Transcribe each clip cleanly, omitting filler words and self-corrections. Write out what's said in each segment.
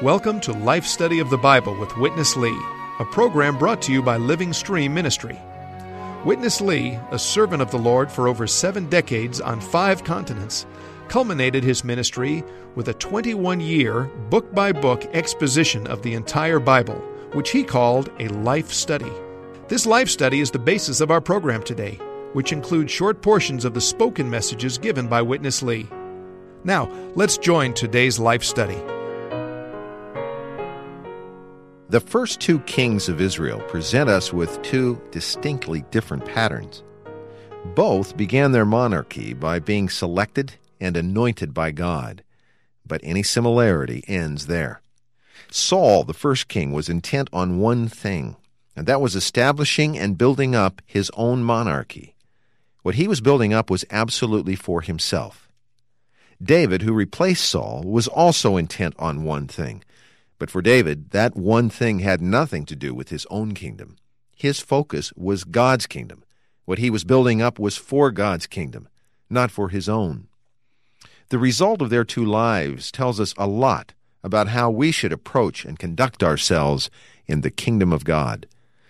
Welcome to Life Study of the Bible with Witness Lee, a program brought to you by Living Stream Ministry. Witness Lee, a servant of the Lord for over 7 decades on 5 continents, culminated his ministry with a 21-year, book-by-book exposition of the entire Bible, which he called a life study. This life study is the basis of our program today, which includes short portions of the spoken messages given by Witness Lee. Now, let's join today's life study. The first 2 kings of Israel present us with 2 distinctly different patterns. Both began their monarchy by being selected and anointed by God, but any similarity ends there. Saul, the first king, was intent on one thing, and that was establishing and building up his own monarchy. What he was building up was absolutely for himself. David, who replaced Saul, was also intent on one thing. But for David, that one thing had nothing to do with his own kingdom. His focus was God's kingdom. What he was building up was for God's kingdom, not for his own. The result of their 2 lives tells us a lot about how we should approach and conduct ourselves in the kingdom of God.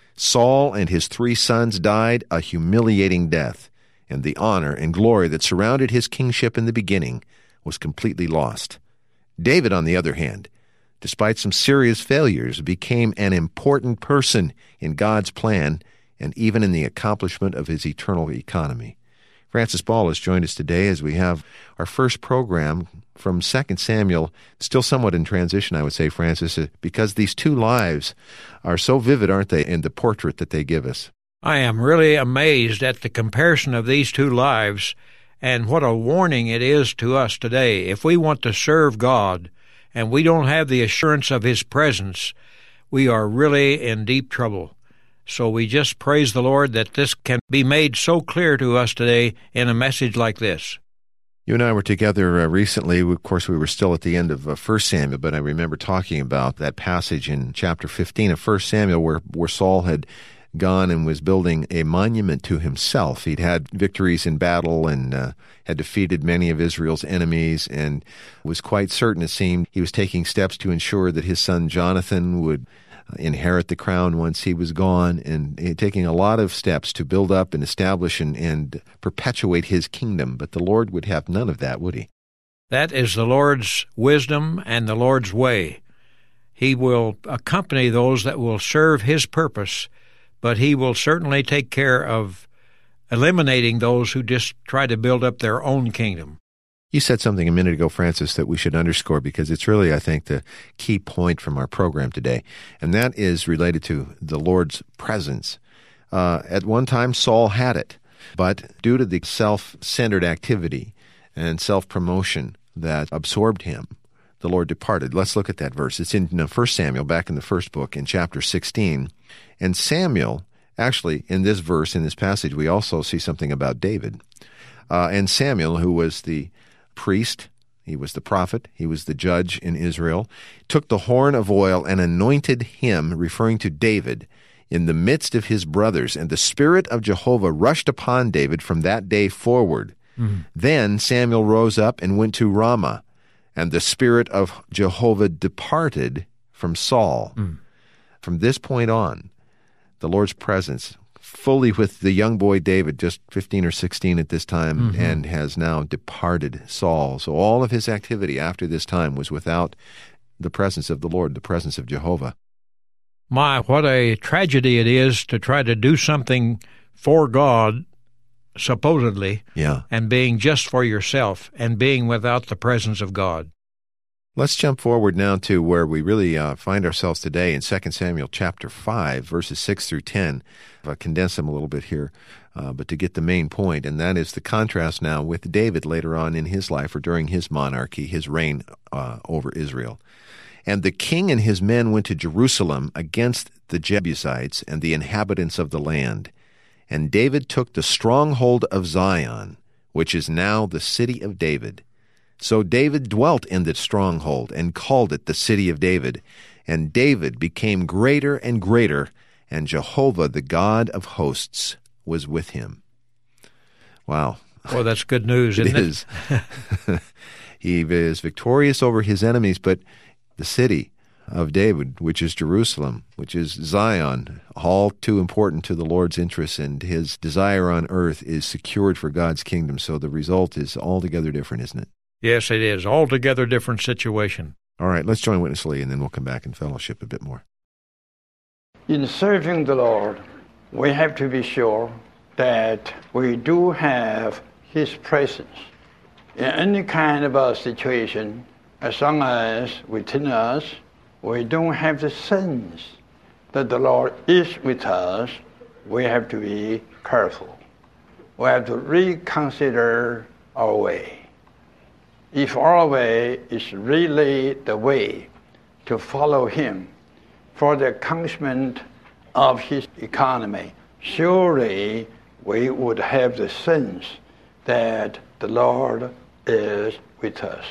Saul and his 3 sons died a humiliating death, and the honor and glory that surrounded his kingship in the beginning was completely lost. David, on the other hand, despite some serious failures, became an important person in God's plan and even in the accomplishment of his eternal economy. Francis Ball has joined us today as we have our first program from 2 Samuel, still somewhat in transition, I would say, Francis, because these 2 lives are so vivid, aren't they, in the portrait that they give us? I am really amazed at the comparison of these 2 lives and what a warning it is to us today. If we want to serve God and we don't have the assurance of His presence, we are really in deep trouble. So we just praise the Lord that this can be made so clear to us today in a message like this. You and I were together recently. Of course, we were still at the end of 1 Samuel, but I remember talking about that passage in chapter 15 of 1 Samuel where Saul had gone and was building a monument to himself. He'd had victories in battle and had defeated many of Israel's enemies and was quite certain, it seemed, he was taking steps to ensure that his son Jonathan would inherit the crown once he was gone, and taking a lot of steps to build up and establish and perpetuate his kingdom. But the Lord would have none of that, would he? That is the Lord's wisdom and the Lord's way. He will accompany those that will serve His purpose, but He will certainly take care of eliminating those who just try to build up their own kingdom. You said something a minute ago, Francis, that we should underscore because it's really, I think, the key point from our program today, and that is related to the Lord's presence. At one time, Saul had it, but due to the self-centered activity and self-promotion that absorbed him, the Lord departed. Let's look at that verse. It's in 1 Samuel, back in the first book, in chapter 16. And Samuel, actually, in this verse, in this passage, we also see something about David. And Samuel, who was the priest, he was the prophet, he was the judge in Israel, took the horn of oil and anointed him, referring to David, in the midst of his brothers. And the Spirit of Jehovah rushed upon David from that day forward. Then Samuel rose up and went to Ramah, and the Spirit of Jehovah departed from Saul. From this point on, the Lord's presence fully with the young boy David, just 15 or 16 at this time, and has now departed Saul. So all of his activity after this time was without the presence of the Lord, the presence of Jehovah. My, what a tragedy it is to try to do something for God, supposedly, and being just for yourself, and being without the presence of God. Let's jump forward now to where we really find ourselves today in 2 Samuel chapter 5, verses 6 through 10. I'll condense them a little bit here, but to get the main point, and that is the contrast now with David later on in his life or during his monarchy, his reign over Israel. And the king and his men went to Jerusalem against the Jebusites and the inhabitants of the land. And David took the stronghold of Zion, which is now the city of David. So David dwelt in that stronghold and called it the city of David. And David became greater and greater, and Jehovah, the God of hosts, was with him. Wow. Well, that's good news, isn't it? It is. He is victorious over his enemies, but the city of David, which is Jerusalem, which is Zion, all too important to the Lord's interests, and his desire on earth is secured for God's kingdom. So the result is altogether different, isn't it? Yes, it is. Altogether different situation. All right, let's join Witness Lee, and then we'll come back and fellowship a bit more. In serving the Lord, we have to be sure that we do have His presence. In any kind of a situation, as long as within us, we don't have the sense that the Lord is with us, we have to be careful. We have to reconsider our way. If our way is really the way to follow Him for the accomplishment of His economy, surely we would have the sense that the Lord is with us.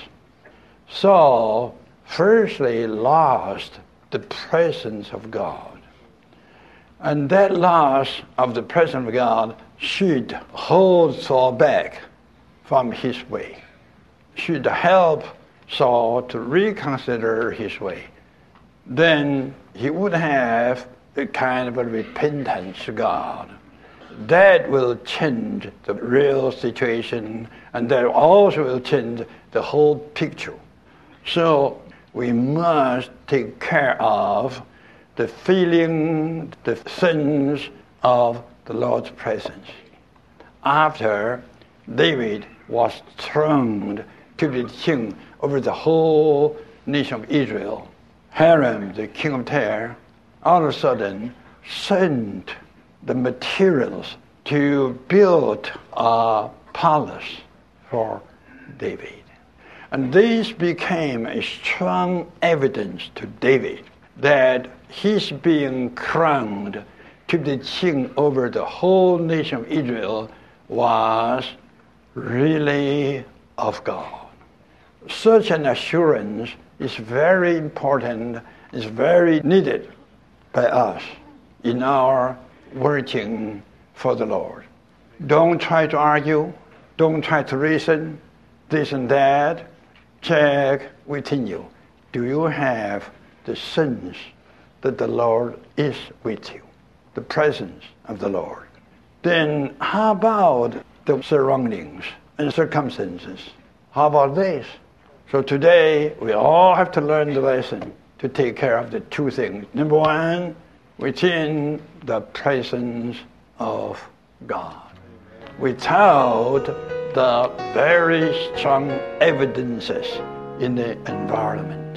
Saul firstly lost the presence of God. And that loss of the presence of God should hold Saul back from his way, should help Saul to reconsider his way. Then he would have a kind of a repentance to God. That will change the real situation, and that also will change the whole picture. So we must take care of the feeling, the sense of the Lord's presence. After David was throned to be king over the whole nation of Israel, Hiram, the king of Tyre, all of a sudden sent the materials to build a palace for David. And this became a strong evidence to David that his being crowned to be king over the whole nation of Israel was really of God. Such an assurance is very important, is very needed by us in our working for the Lord. Don't try to argue, don't try to reason, this and that. Check within you. Do you have the sense that the Lord is with you, the presence of the Lord? Then how about the surroundings and circumstances? How about this? So today we all have to learn the lesson to take care of the two things. Number one, within the presence of God. Without the very strong evidences in the environment.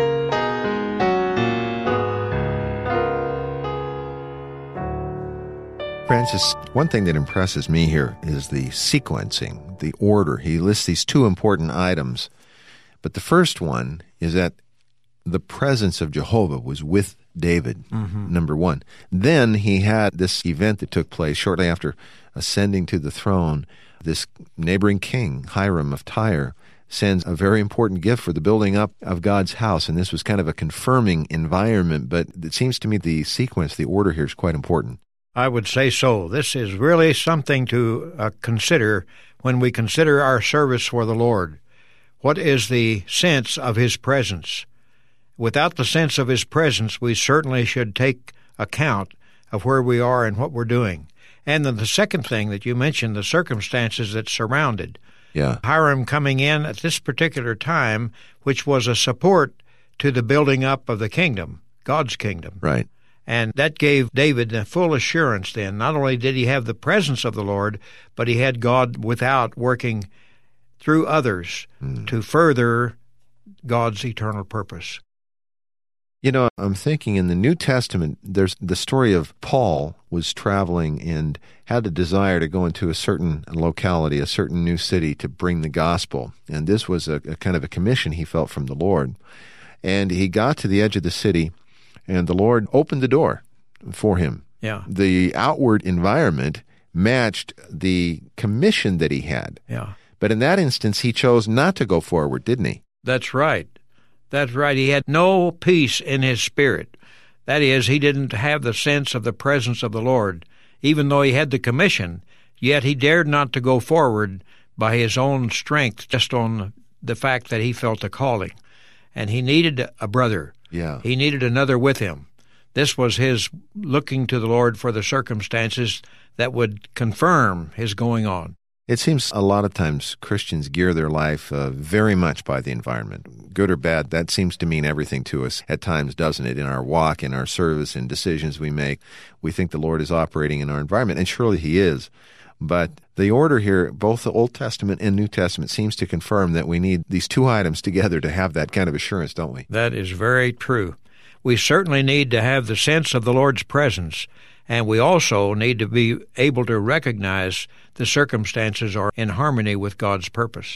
Francis, one thing that impresses me here is the sequencing, the order. He lists these two important items, but the first one is that the presence of Jehovah was with David, number one. Then he had this event that took place shortly after ascending to the throne. This neighboring king, Hiram of Tyre, sends a very important gift for the building up of God's house, and this was kind of a confirming environment, but it seems to me the sequence, the order here is quite important. I would say so. This is really something to consider when we consider our service for the Lord. What is the sense of His presence? Without the sense of His presence, we certainly should take account of where we are and what we're doing. And then the second thing that you mentioned, the circumstances that surrounded. Yeah. Hiram coming in at this particular time, which was a support to the building up of the kingdom, God's kingdom. Right. And that gave David the full assurance then. Not only did he have the presence of the Lord, but he had God without working through others to further God's eternal purpose. You know, I'm thinking in the New Testament, there's the story of Paul was traveling and had a desire to go into a certain locality, a certain new city to bring the gospel. And this was a kind of a commission he felt from the Lord. And he got to the edge of the city, and the Lord opened the door for him. Yeah. The outward environment matched the commission that he had. Yeah. But in that instance, he chose not to go forward, didn't he? That's right. That's right. He had no peace in his spirit. That is, he didn't have the sense of the presence of the Lord. Even though he had the commission, yet he dared not to go forward by his own strength, just on the fact that he felt a calling. and he needed a brother. Yeah. He needed another with him. This was his looking to the Lord for the circumstances that would confirm his going on. It seems a lot of times Christians gear their life very much by the environment. Good or bad, that seems to mean everything to us at times, doesn't it? In our walk, in our service, in decisions we make, we think the Lord is operating in our environment, and surely He is. But the order here, both the Old Testament and New Testament, seems to confirm that we need these two items together to have that kind of assurance, don't we? That is very true. We certainly need to have the sense of the Lord's presence, and we also need to be able to recognize the circumstances are in harmony with God's purpose.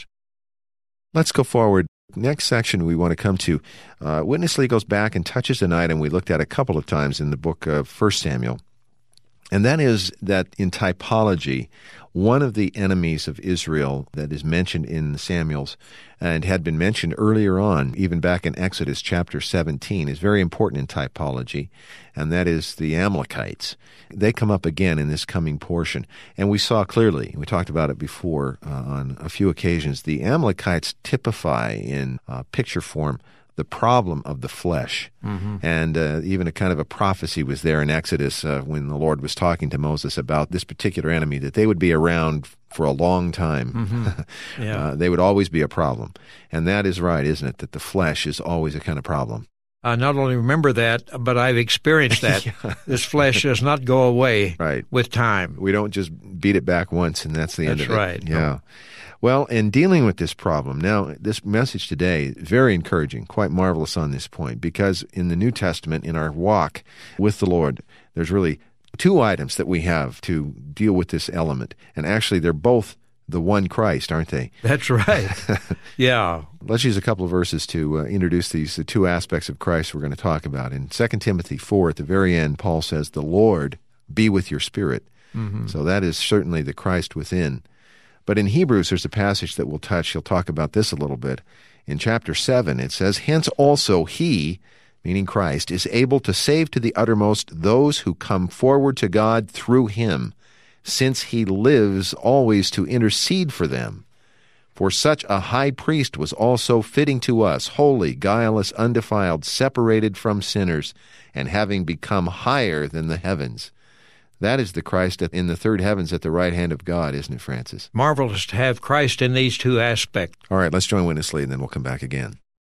Let's go forward. Next section we want to come to. Witness Lee goes back and touches an item we looked at a couple of times in the book of 1 Samuel, and that is that in typology, one of the enemies of Israel that is mentioned in Samuel's and had been mentioned earlier on, even back in Exodus chapter 17, is very important in typology, and that is the Amalekites. They come up again in this coming portion, and we saw clearly, we talked about it before on a few occasions, the Amalekites typify in picture form the problem of the flesh. Mm-hmm. And even a kind of a prophecy was there in Exodus when the Lord was talking to Moses about this particular enemy, that they would be around for a long time. Mm-hmm. Yeah. They would always be a problem. And that is right, isn't it, that the flesh is always a kind of problem. I not only remember that, but I've experienced that. Yeah. This flesh does not go away with time. We don't just beat it back once and that's the end of it. That's right. Yeah. No. Well, in dealing with this problem, now this message today is very encouraging, quite marvelous on this point, because in the New Testament, in our walk with the Lord, there's really two items that we have to deal with this element. And actually, they're both the one Christ, aren't they? That's right. Yeah. Let's use a couple of verses to introduce the two aspects of Christ we're going to talk about. In 2 Timothy 4, at the very end, Paul says, "The Lord be with your spirit." Mm-hmm. So that is certainly the Christ within. But in Hebrews, there's a passage that we'll touch. He'll talk about this a little bit. In chapter 7, it says, "Hence also He," meaning Christ, "is able to save to the uttermost those who come forward to God through Him, since He lives always to intercede for them. For such a high priest was also fitting to us, holy, guileless, undefiled, separated from sinners, and having become higher than the heavens." That is the Christ in the third heavens at the right hand of God, isn't it, Francis? Marvelous to have Christ in these two aspects. All right, let's join Witness Lee, and then we'll come back again.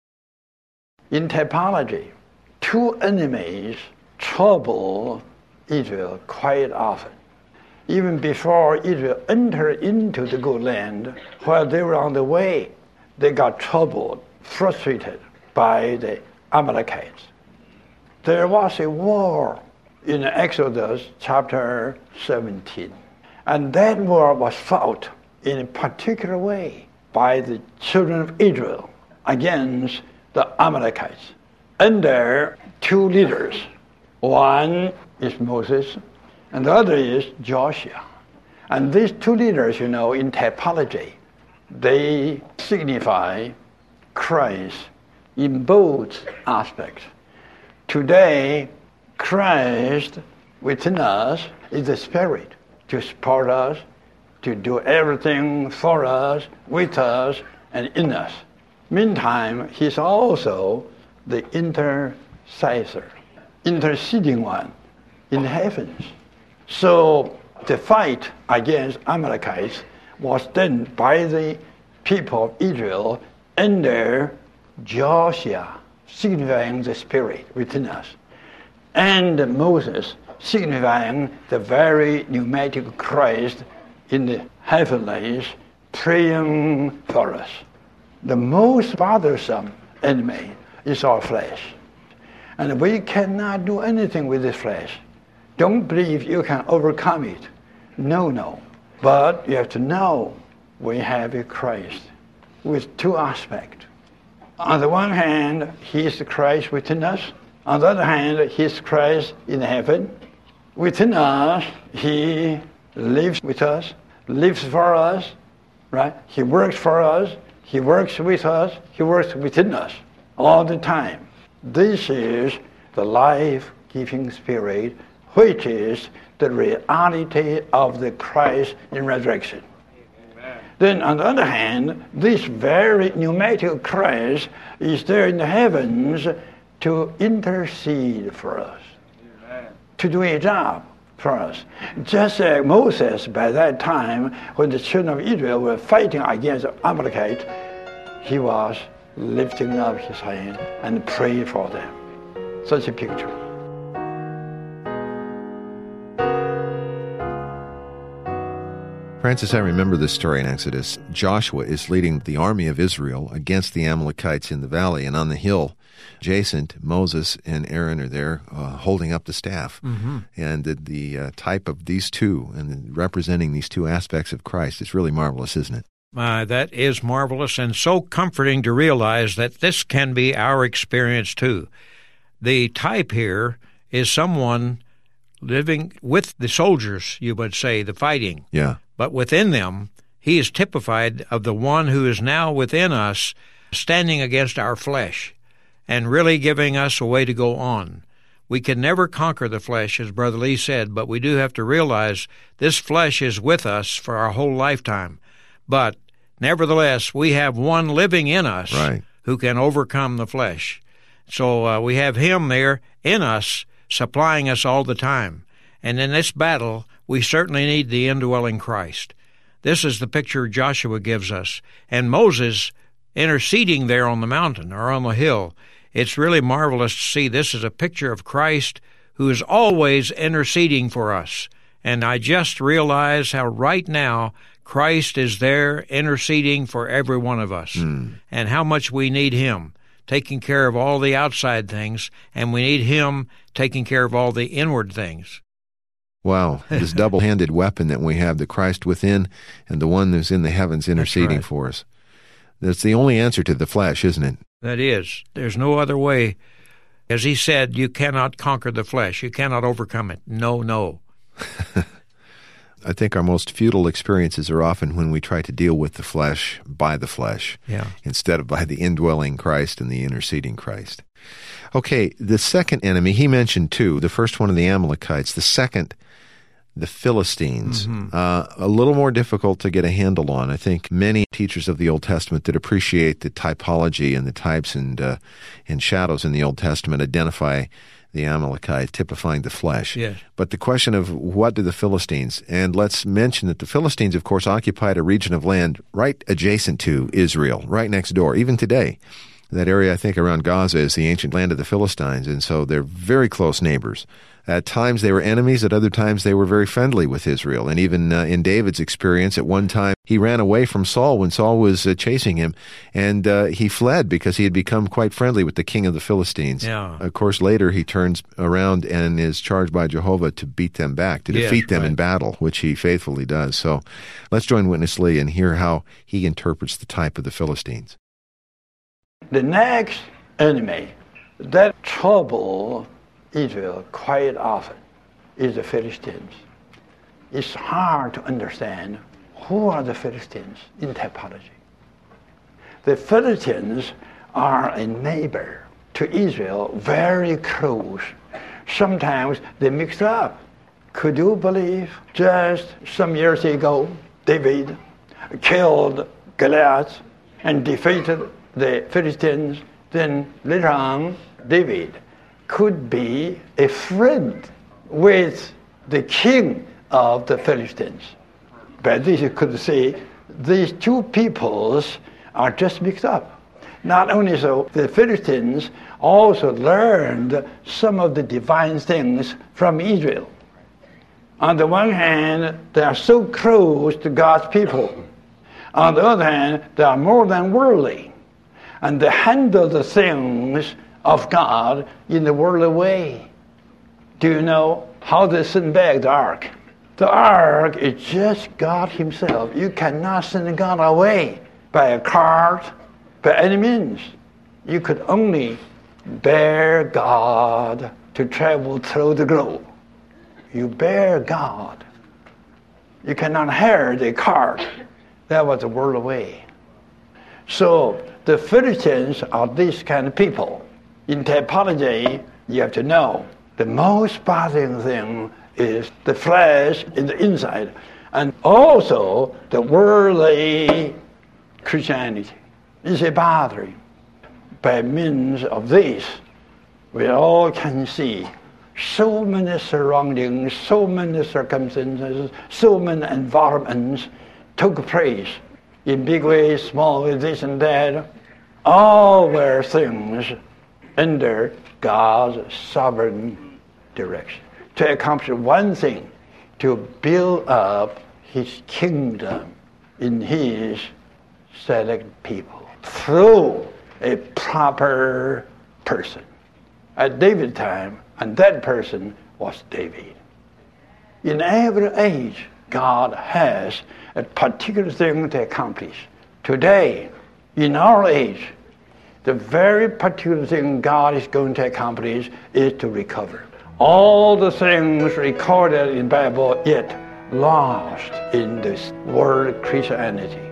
In typology, two enemies trouble Israel quite often. Even before Israel entered into the good land, while they were on the way, they got troubled, frustrated by the Amalekites. There was a war in Exodus chapter 17. And that war was fought in a particular way by the children of Israel against the Amalekites. And there are two leaders. One is Moses, and the other is Joshua. And these two leaders, in typology, they signify Christ in both aspects. Today, Christ within us is the Spirit to support us, to do everything for us, with us, and in us. Meantime, He's also the intercessor, interceding one in the heavens. So the fight against Amalekites was done by the people of Israel under Joshua, signifying the Spirit within us, and Moses, signifying the very pneumatic Christ in the heavenlies, praying for us. The most bothersome enemy is our flesh. And we cannot do anything with this flesh. Don't believe you can overcome it. No. But you have to know we have a Christ with two aspects. On the one hand, He is the Christ within us. On the other hand, He is Christ in heaven. Within us, He lives with us, lives for us, right? He works for us, He works with us, He works within us all the time. This is the life-giving Spirit, which is the reality of the Christ in resurrection. Amen. Then on the other hand, this very pneumatic Christ is there in the heavens to intercede for us, to do a job for us. Just like Moses, by that time, when the children of Israel were fighting against Amalekite, he was lifting up his hand and praying for them. Such a picture. Francis, I remember this story in Exodus. Joshua is leading the army of Israel against the Amalekites in the valley, and on the hill adjacent, Moses and Aaron are there holding up the staff. Mm-hmm. And the type of these two, and representing these two aspects of Christ, is really marvelous, isn't it? That is marvelous, and so comforting to realize that this can be our experience too. The type here is someone living with the soldiers, you would say, the fighting. Yeah. But within them, he is typified of the one who is now within us, standing against our flesh and really giving us a way to go on. We can never conquer the flesh, as Brother Lee said, but we do have to realize this flesh is with us for our whole lifetime. But nevertheless, we have one living in us who can overcome the flesh. So we have him there in us, supplying us all the time. And in this battle, we certainly need the indwelling Christ. This is the picture Joshua gives us. And Moses interceding there on the mountain or on the hill, it's really marvelous to see this is a picture of Christ who is always interceding for us. And I just realize how right now Christ is there interceding for every one of us, and how much we need him, taking care of all the outside things, and we need him taking care of all the inward things. Wow, this double-handed weapon that we have, the Christ within and the one who's in the heavens interceding for us. That's the only answer to the flesh, isn't it? That is. There's no other way. As he said, you cannot conquer the flesh. You cannot overcome it. No. I think our most futile experiences are often when we try to deal with the flesh by the flesh, instead of by the indwelling Christ and the interceding Christ. Okay, the second enemy, he mentioned two. The first one of the Amalekites. The second, the Philistines. A little more difficult to get a handle on. I think many teachers of the Old Testament that appreciate the typology and the types and shadows in the Old Testament identify the Amalekites, typifying the flesh. Yes. But the question of what do the Philistines, and let's mention that the Philistines, of course, occupied a region of land right adjacent to Israel, right next door, even today. That area, I think, around Gaza is the ancient land of the Philistines, and so they're very close neighbors. At times they were enemies, at other times they were very friendly with Israel. And even in David's experience, at one time he ran away from Saul when Saul was chasing him, and he fled because he had become quite friendly with the king of the Philistines. Yeah. Of course, later he turns around and is charged by Jehovah to beat them back, to defeat them in battle, which he faithfully does. So let's join Witness Lee and hear how he interprets the type of the Philistines. The next enemy that trouble Israel quite often is the Philistines. It's hard to understand who are the Philistines in typology. The Philistines are a neighbor to Israel, very close. Sometimes they mix up. Could you believe just some years ago, David killed Goliath and defeated the Philistines? Then later on, David could be a friend with the king of the Philistines. But this you could say these two peoples are just mixed up. Not only so, the Philistines also learned some of the divine things from Israel. On the one hand, they are so close to God's people. On the other hand, they are more than worldly. And they handle the things of God in the worldly way. Do you know how they send back the ark? The ark is just God himself. You cannot send God away by a cart, by any means. You could only bear God to travel through the globe. You bear God. You cannot hire the cart. That was the worldly way. So the Philistines are this kind of people. In typology, you have to know the most bothering thing is the flesh in the inside. and also the worldly Christianity is a battery. By means of this, we all can see so many surroundings, so many circumstances, so many environments took place in big ways, small ways, this and that. All were things under God's sovereign direction to accomplish one thing, to build up His kingdom in His select people through a proper person. At David's time, and that person was David. In every age, God has a particular thing to accomplish. Today, in our age, the very particular thing God is going to accomplish is to recover. All the things recorded in the Bible yet lost in this world Christianity.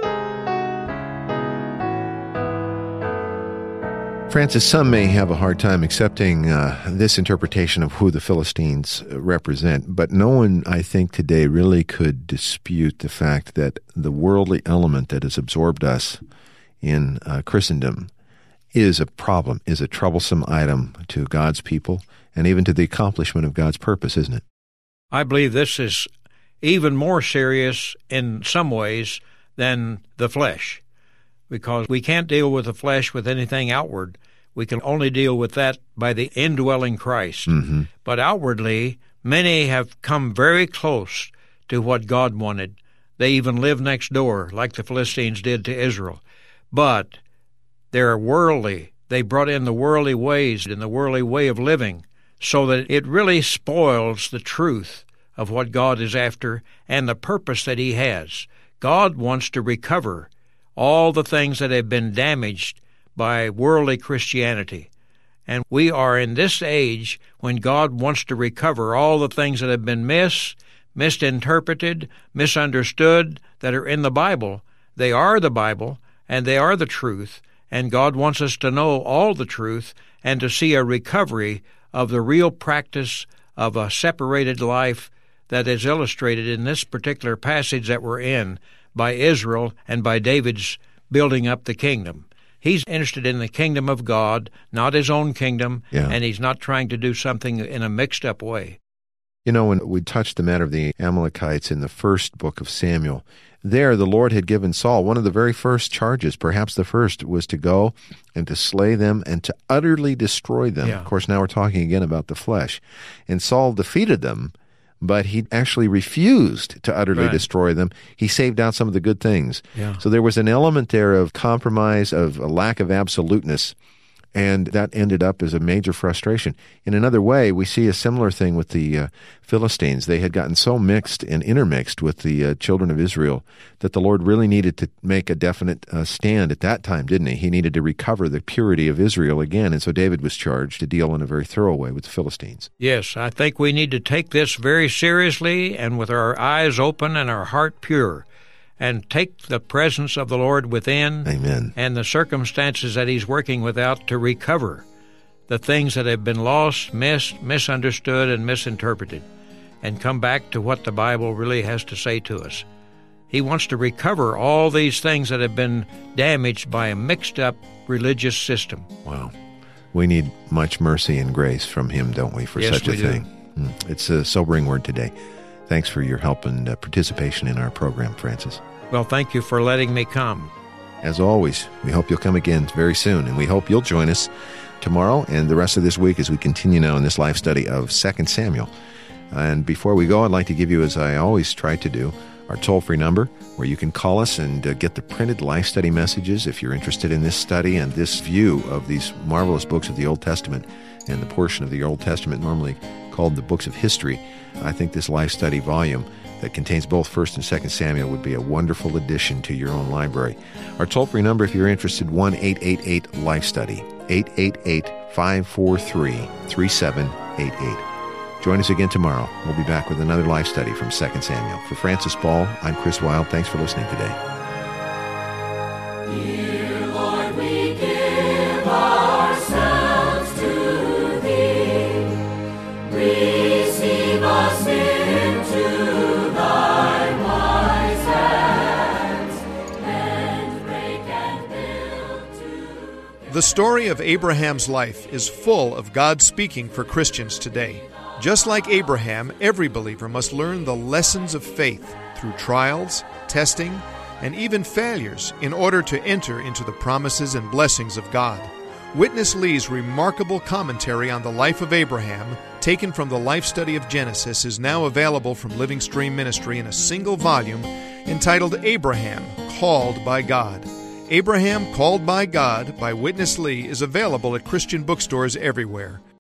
Francis, some may have a hard time accepting this interpretation of who the Philistines represent, but no one, I think, today really could dispute the fact that the worldly element that has absorbed us in Christendom is a problem, is a troublesome item to God's people and even to the accomplishment of God's purpose, isn't it? I believe this is even more serious in some ways than the flesh, because we can't deal with the flesh with anything outward. We can only deal with that by the indwelling Christ. Mm-hmm. But outwardly, many have come very close to what God wanted. They even live next door, like the Philistines did to Israel. But they're worldly. They brought in the worldly ways and the worldly way of living, so that it really spoils the truth of what God is after and the purpose that He has. God wants to recover all the things that have been damaged by worldly Christianity. And we are in this age when God wants to recover all the things that have been misinterpreted, misunderstood, that are in the Bible. They are the Bible, and they are the truth, and God wants us to know all the truth and to see a recovery of the real practice of a separated life that is illustrated in this particular passage that we're in by Israel and by David's building up the kingdom. He's interested in the kingdom of God, not his own kingdom, and he's not trying to do something in a mixed-up way. You know, when we touched the matter of the Amalekites in the first book of Samuel, there the Lord had given Saul one of the very first charges, perhaps the first, was to go and to slay them and to utterly destroy them. Yeah. Of course, now we're talking again about the flesh. And Saul defeated them, but he actually refused to utterly destroy them. He saved out some of the good things. Yeah. So there was an element there of compromise, of a lack of absoluteness, and that ended up as a major frustration. In another way, we see a similar thing with the Philistines. They had gotten so mixed and intermixed with the children of Israel that the Lord really needed to make a definite stand at that time, didn't He? He needed to recover the purity of Israel again, and so David was charged to deal in a very thorough way with the Philistines. Yes, I think we need to take this very seriously and with our eyes open and our heart pure, and take the presence of the Lord within. Amen. And the circumstances that He's working without to recover the things that have been lost, misunderstood, and misinterpreted, and come back to what the Bible really has to say to us. He wants to recover all these things that have been damaged by a mixed-up religious system. Wow. We need much mercy and grace from Him, don't we, for such a thing? It's a sobering word today. Thanks for your help and participation in our program, Francis. Well, thank you for letting me come. As always, we hope you'll come again very soon, and we hope you'll join us tomorrow and the rest of this week as we continue now in this life study of 2 Samuel. And before we go, I'd like to give you, as I always try to do, our toll-free number where you can call us and get the printed life study messages if you're interested in this study and this view of these marvelous books of the Old Testament and the portion of the Old Testament normally called the books of history. I think this life study volume that contains both 1 and 2 Samuel would be a wonderful addition to your own library. Our toll-free number, if you're interested, 1-888-LIFE-STUDY, 888-543-3788. Join us again tomorrow. We'll be back with another life study from 2 Samuel. For Francis Ball, I'm Chris Wilde. Thanks for listening today. Dear Lord, we give ourselves to Thee. Receive us into Thy The story of Abraham's life is full of God speaking for Christians today. Just like Abraham, every believer must learn the lessons of faith through trials, testing, and even failures in order to enter into the promises and blessings of God. Witness Lee's remarkable commentary on the life of Abraham, taken from the Life Study of Genesis, is now available from Living Stream Ministry in a single volume entitled Abraham, Called by God. Abraham Called by God by Witness Lee is available at Christian bookstores everywhere.